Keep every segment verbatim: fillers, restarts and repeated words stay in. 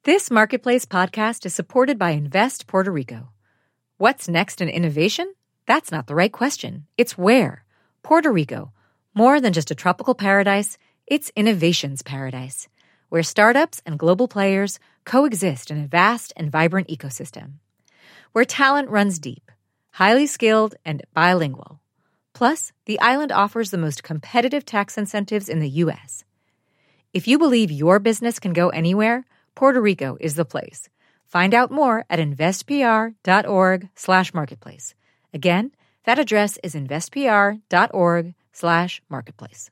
This Marketplace podcast is supported by Invest Puerto Rico. What's next in innovation? That's not the right question. It's where. Puerto Rico. More than just a tropical paradise, it's innovation's paradise, where startups and global players coexist in a vast and vibrant ecosystem. Where talent runs deep, highly skilled, and bilingual. Plus, the island offers the most competitive tax incentives in the U S. If you believe your business can go anywhere, Puerto Rico is the place. Find out more at investpr.org slash marketplace. Again, that address is investpr.org slash marketplace.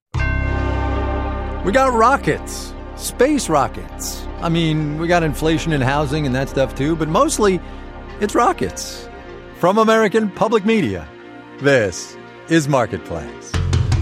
We got rockets, space rockets. I mean, we got inflation in housing and that stuff too, but mostly it's rockets. From American Public Media, this is Marketplace.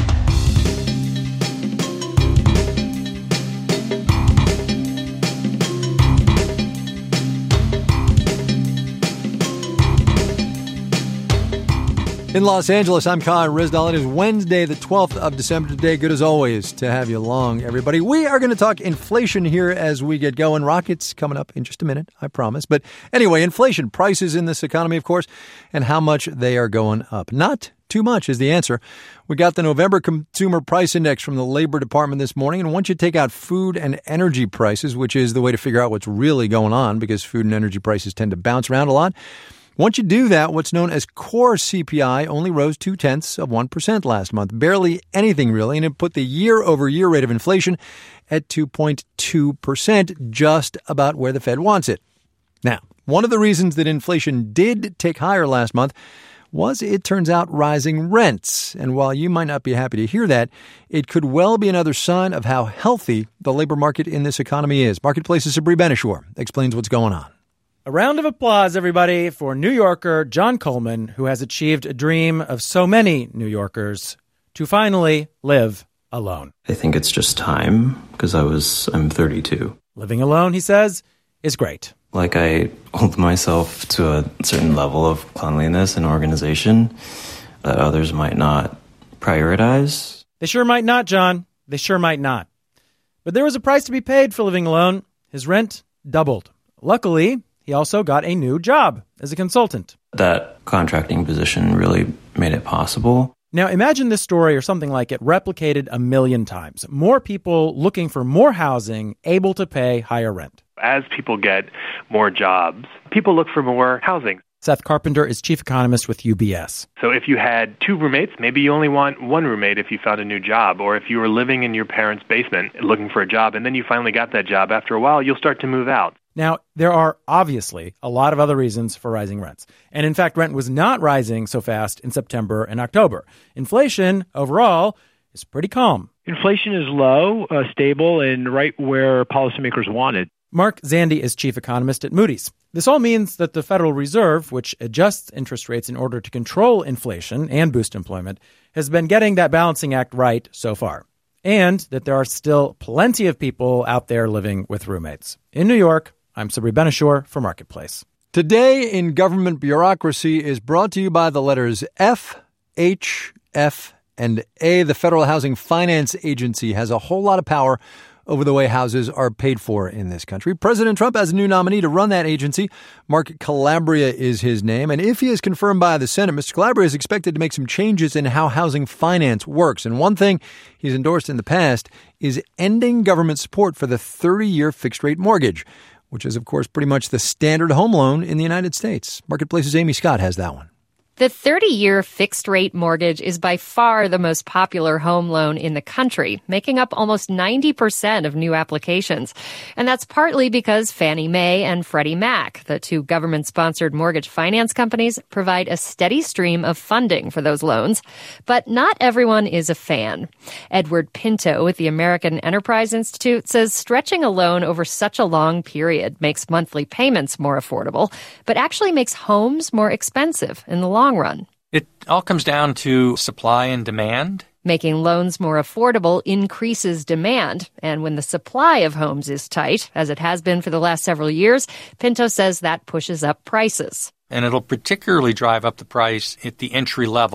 In Los Angeles, I'm Kai Ryssdal. It is Wednesday, the twelfth of December today. Good as always to have you along, everybody. We are going to talk inflation here as we get going. Rockets coming up in just a minute, I promise. But anyway, inflation, prices in this economy, of course, and how much they are going up. Not too much is the answer. We got the November Consumer Price Index from the Labor Department this morning. And once you take out food and energy prices, which is the way to figure out what's really going on because food and energy prices tend to bounce around a lot, once you do that, what's known as core C P I only rose two-tenths of one percent last month. Barely anything, really, and it put the year-over-year rate of inflation at two point two percent, just about where the Fed wants it. Now, one of the reasons that inflation did tick higher last month was, it turns out, rising rents. And while you might not be happy to hear that, it could well be another sign of how healthy the labor market in this economy is. Marketplace's Sabri Ben-Achour explains what's going on. A round of applause, everybody, for New Yorker John Coleman, who has achieved a dream of so many New Yorkers to finally live alone. I think it's just time, because I was, I'm thirty-two. Living alone, he says, is great. Like, I hold myself to a certain level of cleanliness and organization that others might not prioritize. They sure might not, John. They sure might not. But there was a price to be paid for living alone. His rent doubled. Luckily, he also got a new job as a consultant. That contracting position really made it possible. Now, imagine this story or something like it replicated a million times. More people looking for more housing, able to pay higher rent. As people get more jobs, people look for more housing. Seth Carpenter is chief economist with U B S. So if you had two roommates, maybe you only want one roommate if you found a new job. Or if you were living in your parents' basement looking for a job, and then you finally got that job, after a while, you'll start to move out. Now, there are obviously a lot of other reasons for rising rents. And in fact, rent was not rising so fast in September and October. Inflation, overall, is pretty calm. Inflation is low, uh, stable, and right where policymakers want it. Mark Zandi is chief economist at Moody's. This all means that the Federal Reserve, which adjusts interest rates in order to control inflation and boost employment, has been getting that balancing act right so far. And that there are still plenty of people out there living with roommates. In New York, I'm Sabri Ben-Achour for Marketplace. Today in Government Bureaucracy is brought to you by the letters F, H, F, and A. The Federal Housing Finance Agency has a whole lot of power over the way houses are paid for in this country. President Trump has a new nominee to run that agency. Mark Calabria is his name. And if he is confirmed by the Senate, Mister Calabria is expected to make some changes in how housing finance works. And one thing he's endorsed in the past is ending government support for the thirty-year fixed-rate mortgage, which is, of course, pretty much the standard home loan in the United States. Marketplace's Amy Scott has that one. The thirty-year fixed-rate mortgage is by far the most popular home loan in the country, making up almost ninety percent of new applications. And that's partly because Fannie Mae and Freddie Mac, the two government-sponsored mortgage finance companies, provide a steady stream of funding for those loans. But not everyone is a fan. Edward Pinto with the American Enterprise Institute says stretching a loan over such a long period makes monthly payments more affordable, but actually makes homes more expensive in the long run. It all comes down to supply and demand. Making loans more affordable increases demand, and when the supply of homes is tight, as it has been for the last several years, Pinto says that pushes up prices. And it'll particularly drive up the price at the entry level.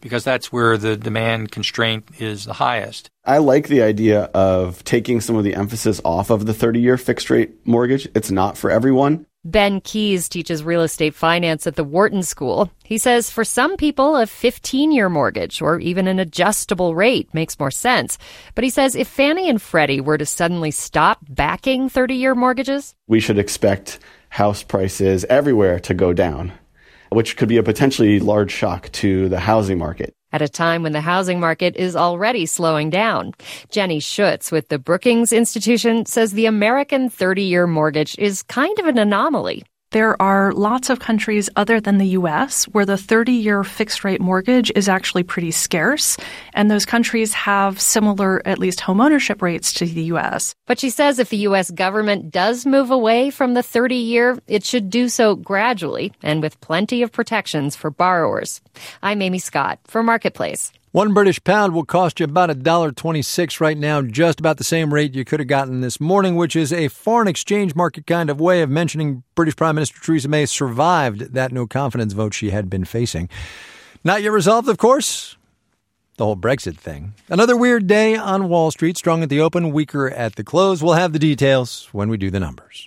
because that's where the demand constraint is the highest. I like the idea of taking some of the emphasis off of the thirty-year fixed-rate mortgage. It's not for everyone. Ben Keys teaches real estate finance at the Wharton School. He says for some people, a fifteen-year mortgage or even an adjustable rate makes more sense. But he says if Fannie and Freddie were to suddenly stop backing thirty-year mortgages, we should expect house prices everywhere to go down, which could be a potentially large shock to the housing market. At a time when the housing market is already slowing down. Jenny Schutz with the Brookings Institution says the American thirty-year mortgage is kind of an anomaly. There are lots of countries other than the U S where the thirty-year fixed-rate mortgage is actually pretty scarce, and those countries have similar, at least, homeownership rates to the U S. But she says if the U S government does move away from the thirty-year, it should do so gradually and with plenty of protections for borrowers. I'm Amy Scott for Marketplace. One British pound will cost you about one dollar twenty-six right now, just about the same rate you could have gotten this morning, which is a foreign exchange market kind of way of mentioning British Prime Minister Theresa May survived that no-confidence vote she had been facing. Not yet resolved, of course, the whole Brexit thing. Another weird day on Wall Street, strong at the open, weaker at the close. We'll have the details when we do the numbers.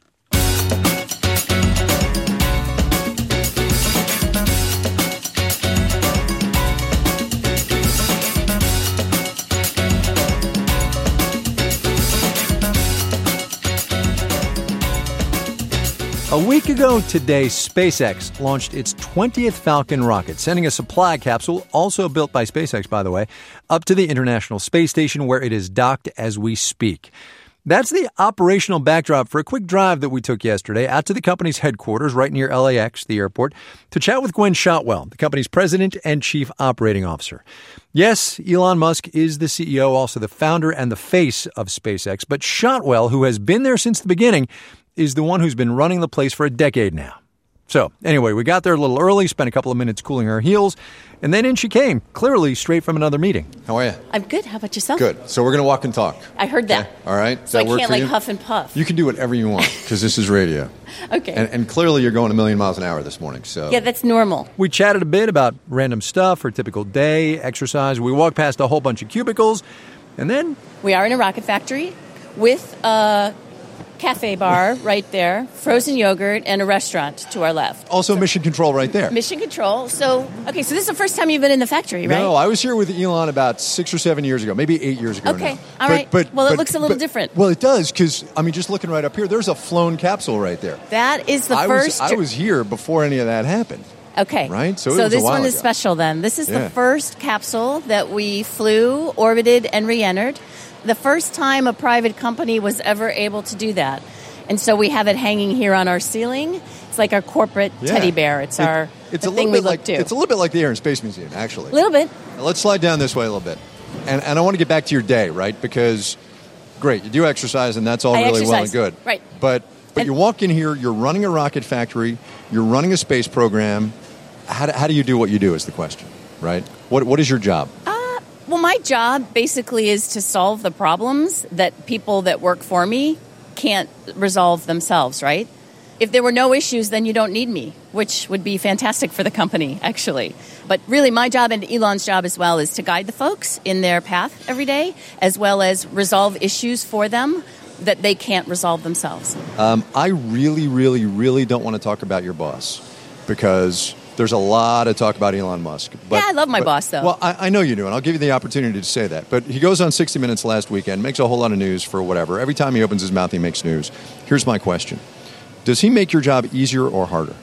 A week ago today, SpaceX launched its twentieth Falcon rocket, sending a supply capsule, also built by SpaceX, by the way, up to the International Space Station, where it is docked as we speak. That's the operational backdrop for a quick drive that we took yesterday out to the company's headquarters right near L A X, the airport, to chat with Gwynne Shotwell, the company's president and chief operating officer. Yes, Elon Musk is the C E O, also the founder and the face of SpaceX, but Shotwell, who has been there since the beginning, is the one who's been running the place for a decade now. So, anyway, we got there a little early, spent a couple of minutes cooling our heels, and then in she came, clearly straight from another meeting. How are you? I'm good. How about yourself? Good. So we're going to walk and talk. I heard that. Okay. All right. Does so that I work can't, for like, you? huff and puff. You can do whatever you want, because this is radio. Okay. And, and clearly you're going a million miles an hour this morning. So yeah, that's normal. We chatted a bit about random stuff, her typical day, exercise. We walked past a whole bunch of cubicles, and then... We are in a rocket factory with a cafe bar right there, frozen yogurt, and a restaurant to our left. Also so, mission control right there. Mission control. So, okay, so this is the first time you've been in the factory, right? No, I was here with Elon about six or seven years ago, maybe eight years ago Okay, now. all but, right. But, well, it but, looks a little but, different. Well, it does, because, I mean, just looking right up here, there's a flown capsule right there. That is the I first... Was, I was here before any of that happened. Okay. Right? So, so it was this a while one is ago. special then. This is yeah. the first capsule that we flew, orbited, and re-entered. The first time a private company was ever able to do that. And so we have it hanging here on our ceiling. It's like our corporate yeah. teddy bear. It's it, our it's the a thing little we bit look like, to. It's a little bit like the Air and Space Museum, actually. A little bit. Now, let's slide down this way a little bit. And, and I want to get back to your day, right? Because, great, you do exercise, and that's all I really exercise. well and good. Right. But, but and, you walk in here, you're running a rocket factory, you're running a space program. How do, how do you do what you do is the question, right? What What is your job? Uh, well, my job basically is to solve the problems that people that work for me can't resolve themselves, right? If there were no issues, then you don't need me, which would be fantastic for the company, actually. But really, my job and Elon's job as well is to guide the folks in their path every day, as well as resolve issues for them that they can't resolve themselves. Um, I really, really, really don't want to talk about your boss, because there's a lot of talk about Elon Musk. But, yeah, I love my but, boss, though. Well, I, I know you do, and I'll give you the opportunity to say that. But he goes on sixty minutes last weekend, makes a whole lot of news for whatever. Every time he opens his mouth, he makes news. Here's my question. Does he make your job easier or harder?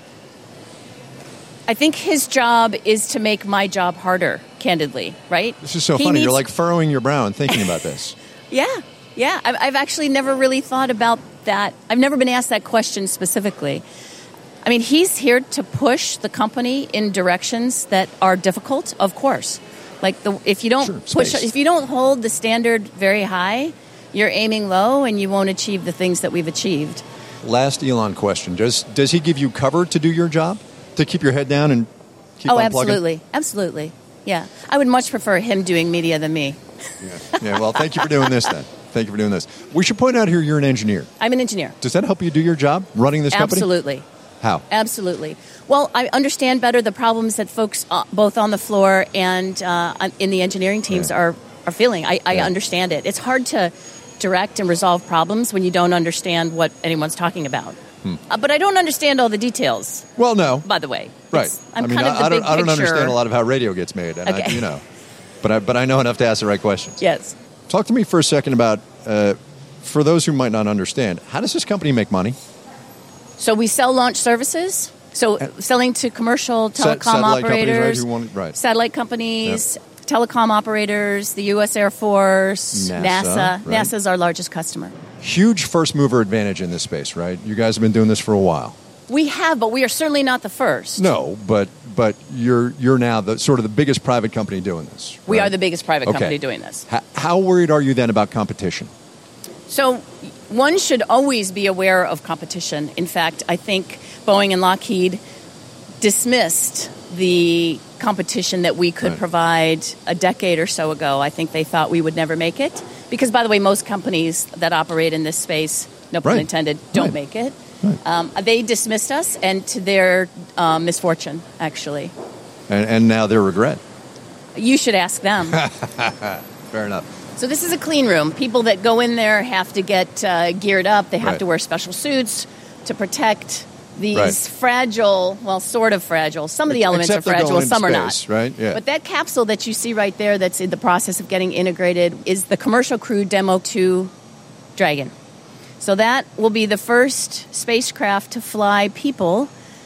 I think his job is to make my job harder, candidly, right? This is so he funny. Needs... You're like furrowing your brow and thinking about this. yeah, yeah. I've, I've actually never really thought about that. I've never been asked that question specifically. I mean, he's here to push the company in directions that are difficult, of course. Like, the, if you don't sure, push, space. if you don't hold the standard very high, you're aiming low and you won't achieve the things that we've achieved. Last Elon question. Does does he give you cover to do your job? To keep your head down and keep oh, on absolutely. plugging? Absolutely. Yeah. I would much prefer him doing media than me. Yeah. yeah, well, thank you for doing this then. Thank you for doing this. We should point out here you're an engineer. I'm an engineer. Does that help you do your job, running this company? Absolutely. How? Absolutely. Well, I understand better the problems that folks uh, both on the floor and uh, in the engineering teams yeah. are, are feeling. I, I yeah. understand it. It's hard to direct and resolve problems when you don't understand what anyone's talking about. Hmm. Uh, but I don't understand all the details. Well, no. By the way. Right. It's, I'm I mean, kind of the I, big don't, I don't picture. understand a lot of how radio gets made, and okay. I, you know, but I, but I know enough to ask the right questions. Yes. Talk to me for a second about, uh, for those who might not understand, how does this company make money? So we sell launch services. So uh, selling to commercial telecom satellite operators, companies, right? Who want, right. satellite companies, Yep. telecom operators, the U S Air Force, NASA. NASA. Right. NASA is our largest customer. Huge first mover advantage in this space, right? You guys have been doing this for a while. We have, but we are certainly not the first. No, but but you're you're now the sort of the biggest private company doing this. Right? We are the biggest private okay. company doing this. How, how worried are you then about competition? So one should always be aware of competition. In fact, I think Boeing and Lockheed dismissed the competition that we could right. provide a decade or so ago. I think they thought we would never make it. Because, by the way, most companies that operate in this space, no pun right. intended, don't right. make it. Right. Um, they dismissed us, and to their um, misfortune, actually. And, and now their regret. You should ask them. Fair enough. So this is a clean room. People that go in there have to get uh, geared up. They have right. to wear special suits to protect these right. fragile, well, sort of fragile. Some of the elements Except are fragile, some space, are not. Right? Yeah. But that capsule that you see right there that's in the process of getting integrated is the Commercial Crew Demo two Dragon. So that will be the first spacecraft to fly people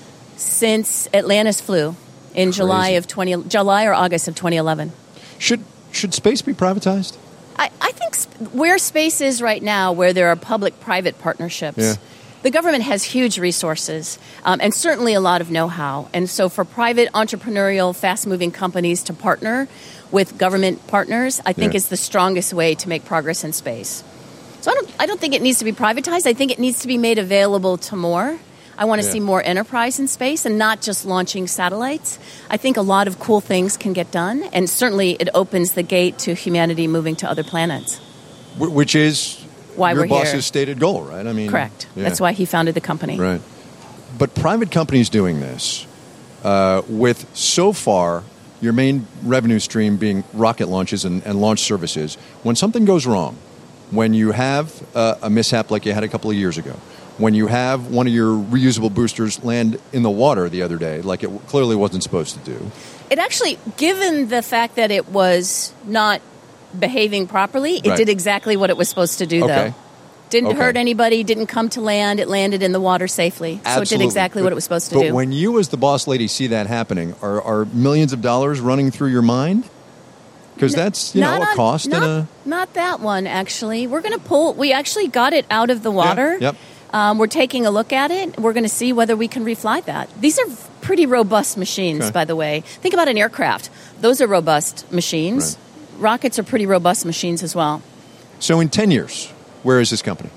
since Atlantis flew in Crazy. July of twenty July or August of twenty eleven. Should should space be privatized? I, I think sp- where space is right now, where there are public-private partnerships, Yeah. the government has huge resources um, and certainly a lot of know-how. And so for private, entrepreneurial, fast-moving companies to partner with government partners, I think Yeah. is the strongest way to make progress in space. So I don't, I don't think it needs to be privatized. I think it needs to be made available to more. I want to Yeah. see more enterprise in space and not just launching satellites. I think a lot of cool things can get done, and certainly it opens the gate to humanity moving to other planets. Wh- Which is Why your we're boss's here. stated goal, right? I mean, Correct. yeah. That's why he founded the company. Right. But private companies doing this, uh, with so far your main revenue stream being rocket launches and, and launch services, when something goes wrong, when you have uh, a mishap like you had a couple of years ago, when you have one of your reusable boosters land in the water the other day, like it clearly wasn't supposed to do. It actually, given the fact that it was not behaving properly, it Right. did exactly what it was supposed to do, Okay. though. Didn't Okay. hurt anybody, didn't come to land, it landed in the water safely. So it did Absolutely. exactly But- what it was supposed to but do. when you as the boss lady see that happening, are, are millions of dollars running through your mind? Because that's, you know, Not a on- cost not, and a... Not that one, actually. We're going to pull, we actually got it out of the water. Yep. Um, we're taking a look at it. We're going to see whether we can refly that. These are pretty robust machines, Okay. by the way. Think about an aircraft. Those are robust machines. Rockets are pretty robust machines as well. So in ten years, where is this company?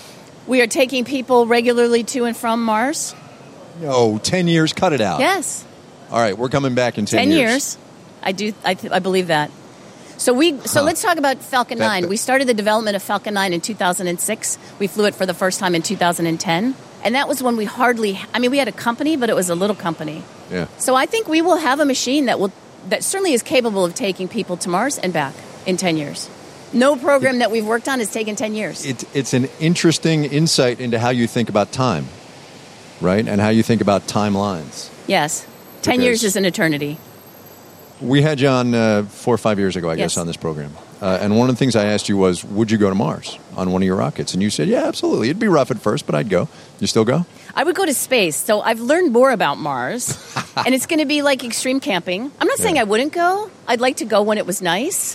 We are taking people regularly to and from Mars. Oh, ten years, cut it out. Yes, All right, we're coming back in ten, ten years. I do. I, th- I believe that. So we. So Huh. let's talk about Falcon That- nine. that- We started the development of Falcon nine in two thousand six. We flew it for the first time in two thousand ten, and that was when we hardly. I mean, we had a company, but it was a little company. Yeah. So I think we will have a machine that will that certainly is capable of taking people to Mars and back in ten years. No program that we've worked on has taken ten years. It, it's an interesting insight into how you think about time, right? And how you think about timelines. Yes, ten Because- years is an eternity. We had you on uh, four or five years ago, I Yes. guess, on this program. Uh, and one of the things I asked you was, would you go to Mars on one of your rockets? And you said, yeah, absolutely. It'd be rough at first, but I'd go. You still go? I would go to space. So I've learned more about Mars, and it's going to be like extreme camping. I'm not saying Yeah. I wouldn't go. I'd like to go when it was nice,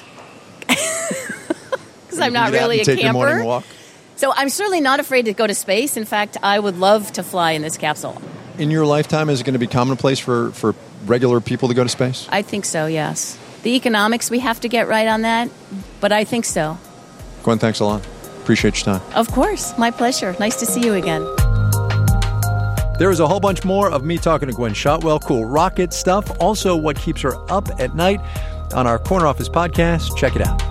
because I'm not Get out really a and take your morning camper. walk. So I'm certainly not afraid to go to space. In fact, I would love to fly in this capsule. In your lifetime, is it going to be commonplace for, for regular people to go to space? I think so, yes. The economics, we have to get right on that, but I think so. Gwen, thanks a lot. Appreciate your time. Of course. My pleasure. Nice to see you again. There is a whole bunch more of me talking to Gwen Shotwell, cool rocket stuff, also what keeps her up at night on our Corner Office podcast. Check it out.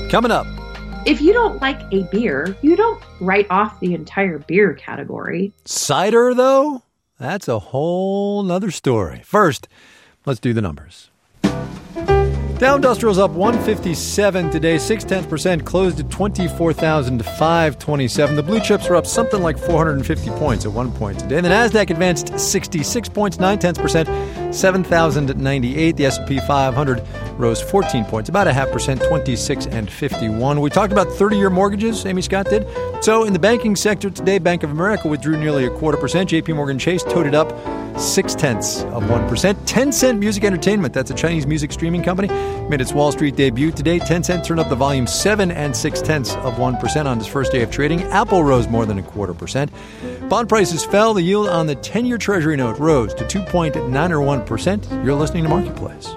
Coming up. If you don't like a beer, you don't write off the entire beer category. Cider, though? That's a whole nother story. First, let's do the numbers. Dow Industrial's up one fifty-seven today, six tenths percent, closed at twenty-four thousand five hundred twenty-seven. The blue chips are up something like four hundred fifty points at one point today. The Nasdaq advanced sixty-six points, nine tenths percent, seven thousand ninety-eight. The S and P five hundred rose fourteen points, about a half percent, twenty-six and fifty-one. We talked about thirty-year mortgages, Amy Scott did. So in the banking sector today, Bank of America withdrew nearly a quarter percent. J P Morgan Chase toted up six tenths of one percent. Tencent Music Entertainment, that's a Chinese music streaming company, made its Wall Street debut today. Tencent turned up the volume seven and six tenths of one percent on its first day of trading. Apple rose more than a quarter percent. Bond prices fell. The yield on the ten-year Treasury note rose to two point nine one percent. You're listening to Marketplace.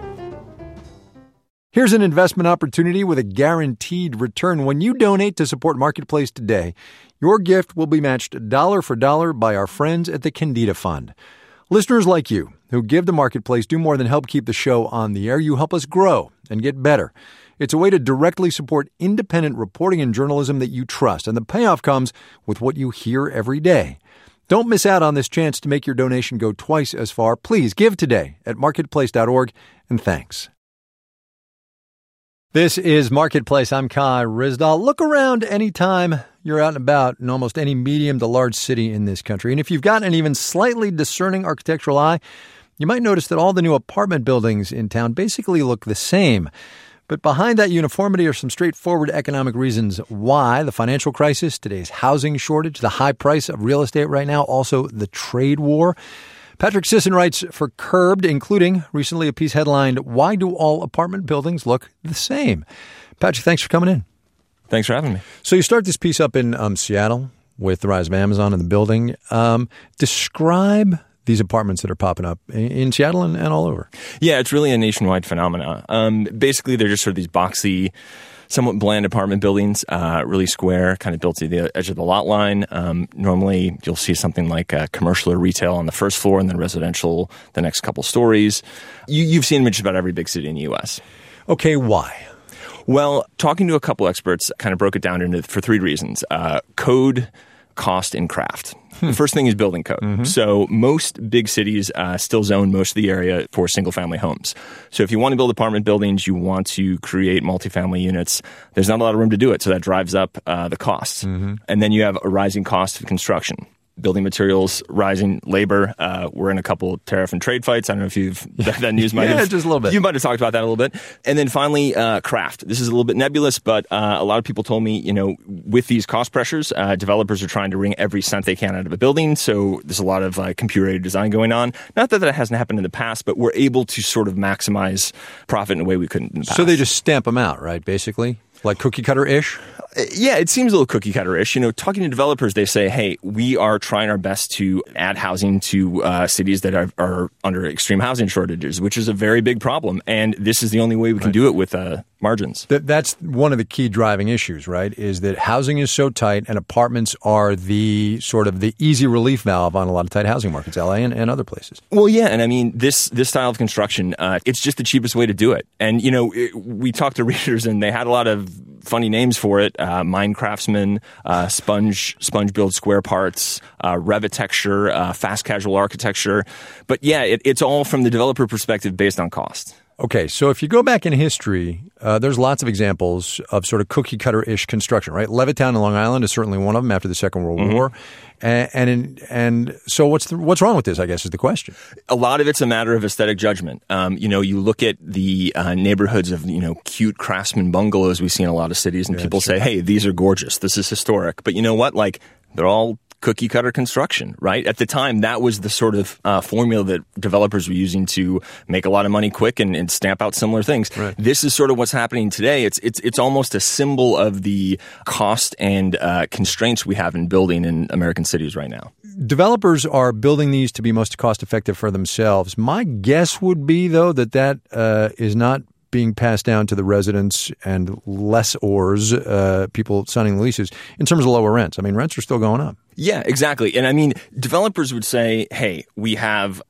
Here's an investment opportunity with a guaranteed return. When you donate to support Marketplace today, your gift will be matched dollar for dollar by our friends at the Kendeda Fund. Listeners like you who give to Marketplace do more than help keep the show on the air. You help us grow and get better. It's a way to directly support independent reporting and journalism that you trust, and the payoff comes with what you hear every day. Don't miss out on this chance to make your donation go twice as far. Please give today at marketplace dot org, and thanks. This is Marketplace. I'm Kai Ryssdal. Look around anytime you're out and about in almost any medium to large city in this country. And if you've got an even slightly discerning architectural eye, you might notice that all the new apartment buildings in town basically look the same. But behind that uniformity are some straightforward economic reasons why. The financial crisis, today's housing shortage, the high price of real estate right now, also the trade war. Patrick Sisson writes for Curbed, including recently a piece headlined, "Why Do All Apartment Buildings Look the Same?" Patrick, thanks for coming in. Thanks for having me. So you start this piece up in um, Seattle with the rise of Amazon and the building. Um, describe these apartments that are popping up in, in Seattle and, and all over. Yeah, it's really a nationwide phenomenon. Um, basically, they're just sort of these boxy, somewhat bland apartment buildings, uh, really square, kind of built to the edge of the lot line. Um, normally, you'll see something like uh, commercial or retail on the first floor and then residential the next couple stories. You, you've seen them in just about every big city in the U S. Okay, why? Well, talking to a couple experts kind of broke it down into for three reasons. Uh, code, cost, and craft. Hmm. The first thing is building code. Mm-hmm. So most big cities uh, still zone most of the area for single-family homes. So if you want to build apartment buildings, you want to create multifamily units, there's not a lot of room to do it. So that drives up uh, the costs. Mm-hmm. And then you have a rising cost of construction. Building materials, rising labor. Uh, we're in a couple tariff and trade fights. I don't know if you've that, that news might yeah, have just a little bit. You might have talked about that a little bit. And then finally, uh, craft. This is a little bit nebulous, but uh, a lot of people told me, you know, with these cost pressures, uh, developers are trying to wring every cent they can out of a building. So there's a lot of uh, computer-aided design going on. Not that that hasn't happened in the past, but we're able to sort of maximize profit in a way we couldn't in the past. So they just stamp them out, right? Basically, like cookie cutter-ish. Yeah, it seems a little cookie cutter-ish. You know, talking to developers, they say, hey, we are trying our best to add housing to uh, cities that are, are under extreme housing shortages, which is a very big problem. And this is the only way we can right. do it with uh, margins. Th- that's one of the key driving issues, right, is that housing is so tight and apartments are the sort of the easy relief valve on a lot of tight housing markets, L A and, and other places. Well, yeah. And I mean, this this style of construction, uh, it's just the cheapest way to do it. And, you know, it, we talked to readers and they had a lot of funny names for it. Uh, Minecraftsman, uh, Sponge, Sponge Build Square Parts, uh, Revitecture, uh, Fast Casual Architecture. But yeah, it, it's all from the developer perspective based on cost. Okay, so if you go back in history, uh, there's lots of examples of sort of cookie cutter-ish construction, right? Levittown in Long Island is certainly one of them after the Second World mm-hmm. War. And and, in, and so what's the, what's wrong with this, I guess, is the question. A lot of it's a matter of aesthetic judgment. Um, you know, you look at the uh, neighborhoods of, you know, cute craftsman bungalows we see in a lot of cities, and yeah, people say, hey, these are gorgeous. This is historic. But you know what? Like, they're all cookie cutter construction, right? At the time, that was the sort of uh, formula that developers were using to make a lot of money quick and, and stamp out similar things. Right. This is sort of what's happening today. It's it's it's almost a symbol of the cost and uh, constraints we have in building in American cities right now. Developers are building these to be most cost effective for themselves. My guess would be, though, that that uh, is not being passed down to the residents and lessors, uh, people signing the leases, in terms of lower rents. I mean, rents are still going up. Yeah, exactly. And I mean, developers would say, hey, we have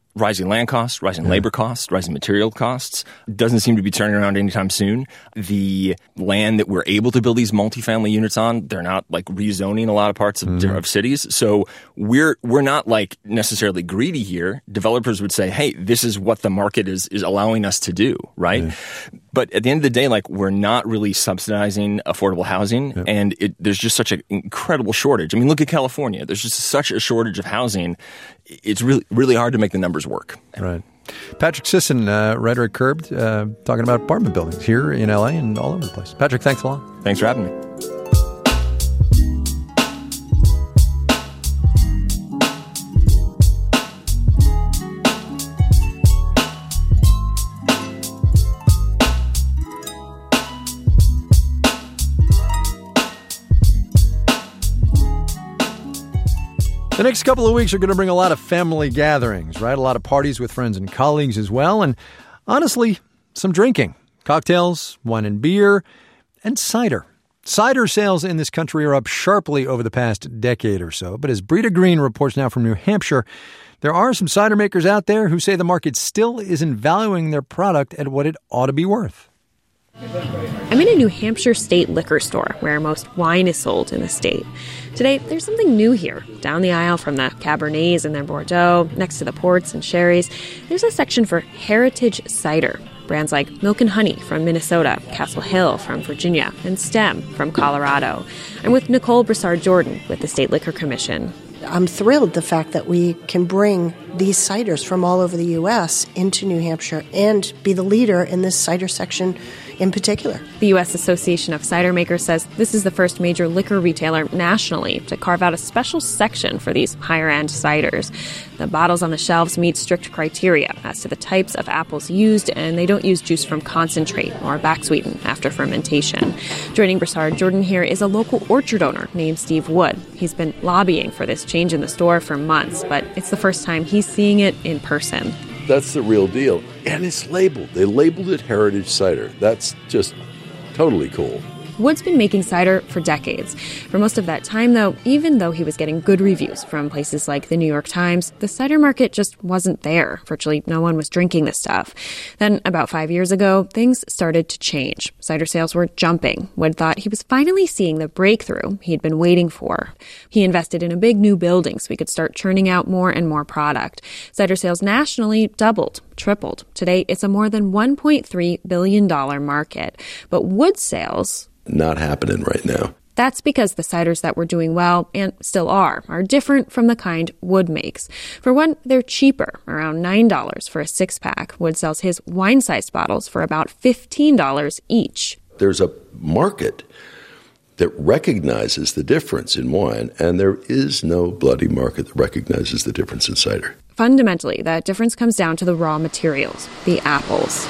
rising land costs, rising yeah. labor costs, rising material costs. Doesn't seem to be turning around anytime soon. The land that we're able to build these multifamily units on, they're not like rezoning a lot of parts of, mm-hmm. of cities. So we're we're not like necessarily greedy here. Developers would say, hey, this is what the market is is allowing us to do, right? Yeah. But at the end of the day, like we're not really subsidizing affordable housing, yep. and it, there's just such an incredible shortage. I mean, look at California. There's just such a shortage of housing. It's really, really hard to make the numbers work. Right. Patrick Sisson, uh, writer at Curbed, uh, talking about apartment buildings here in L A and all over the place. Patrick, thanks a lot. Thanks for having me. The next couple of weeks are going to bring a lot of family gatherings, right? A lot of parties with friends and colleagues as well. And honestly, some drinking, cocktails, wine and beer, and cider. Cider sales in this country are up sharply over the past decade or so. But as Brita Green reports now from New Hampshire, there are some cider makers out there who say the market still isn't valuing their product at what it ought to be worth. I'm in a New Hampshire state liquor store where most wine is sold in the state. Today, there's something new here. Down the aisle from the Cabernets and their Bordeaux, next to the ports and sherries, there's a section for heritage cider. Brands like Milk and Honey from Minnesota, Castle Hill from Virginia, and Stem from Colorado. I'm with Nicole Broussard-Jordan with the State Liquor Commission. I'm thrilled the fact that we can bring these ciders from all over the U S into New Hampshire and be the leader in this cider section in particular. The U S Association of Cider Makers says this is the first major liquor retailer nationally to carve out a special section for these higher-end ciders. The bottles on the shelves meet strict criteria as to the types of apples used, and they don't use juice from concentrate or backsweeten after fermentation. Joining Broussard-Jordan here is a local orchard owner named Steve Wood. He's been lobbying for this change in the store for months, but it's the first time he's seeing it in person. That's the real deal. And it's labeled. They labeled it Heritage Cider. That's just totally cool. Wood's been making cider for decades. For most of that time, though, even though he was getting good reviews from places like the New York Times, the cider market just wasn't there. Virtually no one was drinking the stuff. Then, about five years ago, things started to change. Cider sales were jumping. Wood thought he was finally seeing the breakthrough he'd been waiting for. He invested in a big new building so we could start churning out more and more product. Cider sales nationally doubled, tripled. Today, it's a more than one point three billion dollars market. But Wood's sales... not happening right now. That's because the ciders that were doing well, and still are, are different from the kind Wood makes. For one, they're cheaper, around nine dollars for a six-pack. Wood sells his wine-sized bottles for about fifteen dollars each. There's a market that recognizes the difference in wine, and there is no bloody market that recognizes the difference in cider. Fundamentally, that difference comes down to the raw materials, the apples.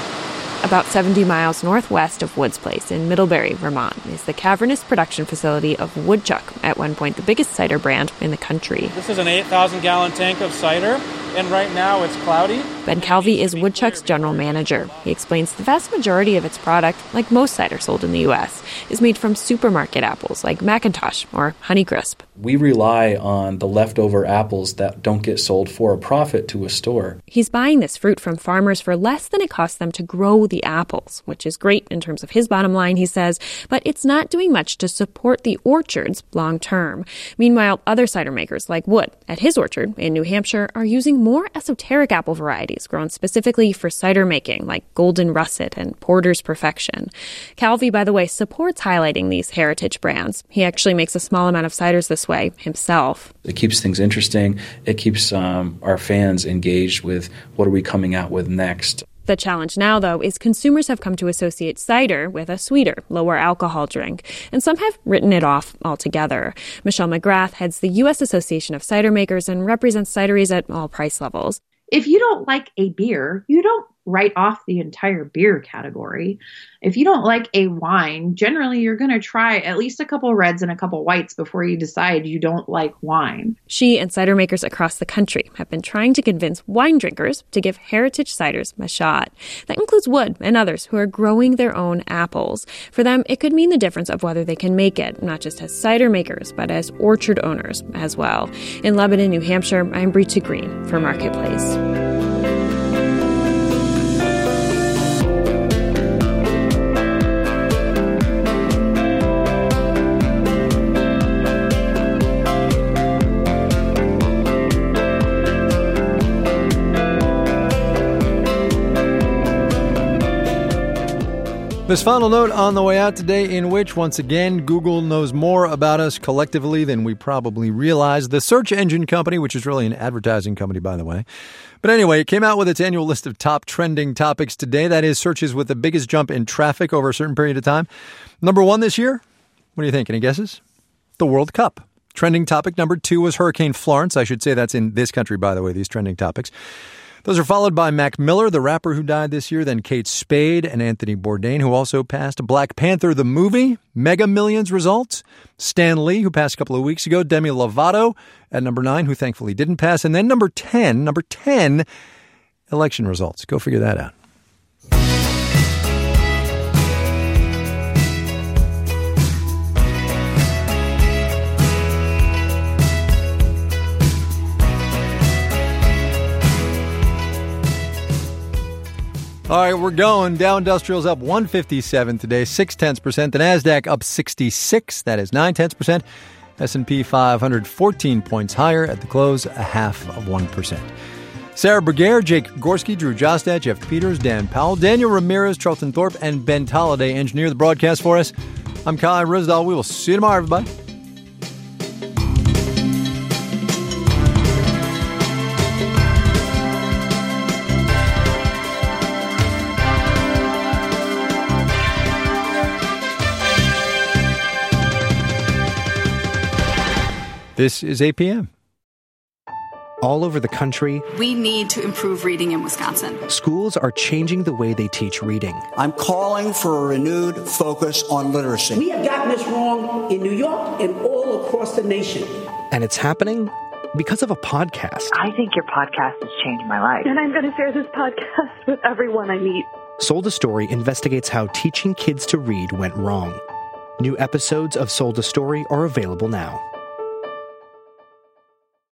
About seventy miles northwest of Wood's Place in Middlebury, Vermont, is the cavernous production facility of Woodchuck, at one point the biggest cider brand in the country. This is an eight thousand gallon tank of cider, and right now it's cloudy. Ben Calvi is Woodchuck's general manager. He explains the vast majority of its product, like most cider sold in the U S, is made from supermarket apples like McIntosh or Honeycrisp. We rely on the leftover apples that don't get sold for a profit to a store. He's buying this fruit from farmers for less than it costs them to grow the apples, which is great in terms of his bottom line, he says, but it's not doing much to support the orchards long term. Meanwhile, other cider makers like Wood at his orchard in New Hampshire are using more esoteric apple varieties grown specifically for cider making, like Golden Russet and Porter's Perfection. Calvi, by the way, supports highlighting these heritage brands. He actually makes a small amount of ciders this way himself. It keeps things interesting. It keeps um, our fans engaged with what are we coming out with next. The challenge now, though, is consumers have come to associate cider with a sweeter, lower alcohol drink, and some have written it off altogether. Michelle McGrath heads the U S Association of Cider Makers and represents cideries at all price levels. If you don't like a beer, you don't write off the entire beer category. If you don't like a wine, generally you're going to try at least a couple reds and a couple whites before you decide you don't like wine. She and cider makers across the country have been trying to convince wine drinkers to give heritage ciders a shot. That includes Wood and others who are growing their own apples. For them, it could mean the difference of whether they can make it, not just as cider makers, but as orchard owners as well. In Lebanon, New Hampshire, I'm Brita Green for Marketplace. This final note on the way out today, in which, once again, Google knows more about us collectively than we probably realize. The search engine company, which is really an advertising company, by the way. But anyway, it came out with its annual list of top trending topics today. That is searches with the biggest jump in traffic over a certain period of time. Number one this year, what do you think? Any guesses? The World Cup. Trending topic number two was Hurricane Florence. I should say that's in this country, by the way, these trending topics. Those are followed by Mac Miller, the rapper who died this year, then Kate Spade and Anthony Bourdain, who also passed, Black Panther the movie, Mega Millions results, Stan Lee, who passed a couple of weeks ago, Demi Lovato at number nine, who thankfully didn't pass, and then number ten, number ten, election results. Go figure that out. All right, we're going. Dow Industrial's up one fifty-seven today, six tenths percent. The Nasdaq up sixty-six, that is nine tenths percent. S and P five hundred fourteen points higher at the close, a half of one percent. Sarah Berger, Jake Gorski, Drew Jostad, Jeff Peters, Dan Powell, Daniel Ramirez, Charlton Thorpe, and Ben Tolliday engineer the broadcast for us. I'm Kai Risdall. We will see you tomorrow, everybody. This is A P M. All over the country, we need to improve reading in Wisconsin. Schools are changing the way they teach reading. I'm calling for a renewed focus on literacy. We have gotten this wrong in New York and all across the nation. And it's happening because of a podcast. I think your podcast has changed my life. And I'm going to share this podcast with everyone I meet. Sold a Story investigates how teaching kids to read went wrong. New episodes of Sold a Story are available now.